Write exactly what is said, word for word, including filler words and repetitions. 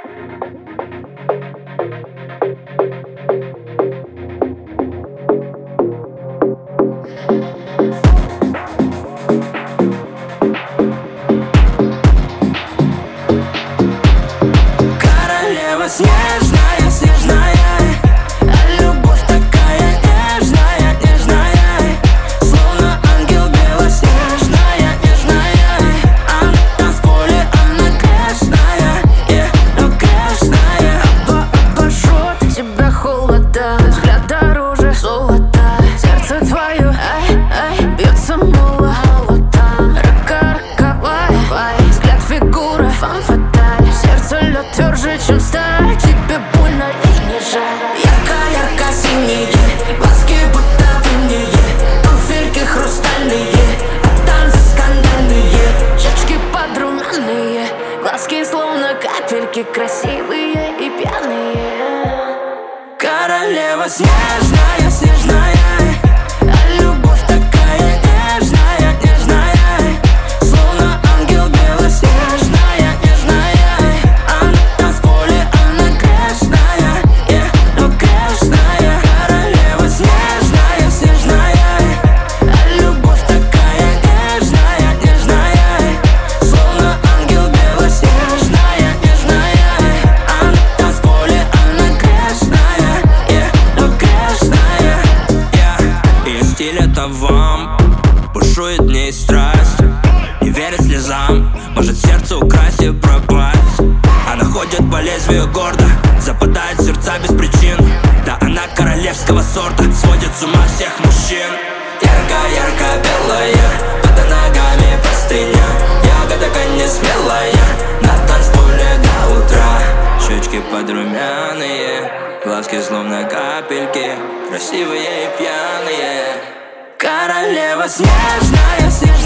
Королева снежная, снежная, а любовь такая нежная, нежная, словно ангел белоснежная, нежная. Она там в поле, она грешная, yeah, но грешная. Оба обожжет тебя холода, взгляд дороже золота. Сердце твое, ай, ай, бьется молотом. Рака роковая, взгляд фигура, фан фаталь. Сердце лед тверже, чем сталь, тебе больно и не жаль. Ярко-ярко синие, глазки будто в инее, туфельки хрустальные, а танцы скандальные. Щечки подрумянные, глазки словно капельки, красивые и пьяные. Королева снежная, снежная, а любовь такая нежная, нежная, словно ангел белоснежная, нежная. Она там в поле, она грешная, yeah, но грешная. Королева снежная, снежная, а любовь такая нежная, нежная, словно ангел белоснежная, нежная. Она там в поле, она грешная, yeah, но грешная, yeah. Ее стиль это вам, бушует в ней страсть, не верит слезам, может сердце украсть и пропасть. Она ходит по лезвию гордо, западает в сердца без причин. Да она королевского сорта, сводит с ума всех мужчин. Ярко-ярко белая, под ногами простыня, ягода не смелая, на танцполе до утра. Щечки подрумяные, глазки словно капельки, красивые и пьяные. Королева снежная, снежная.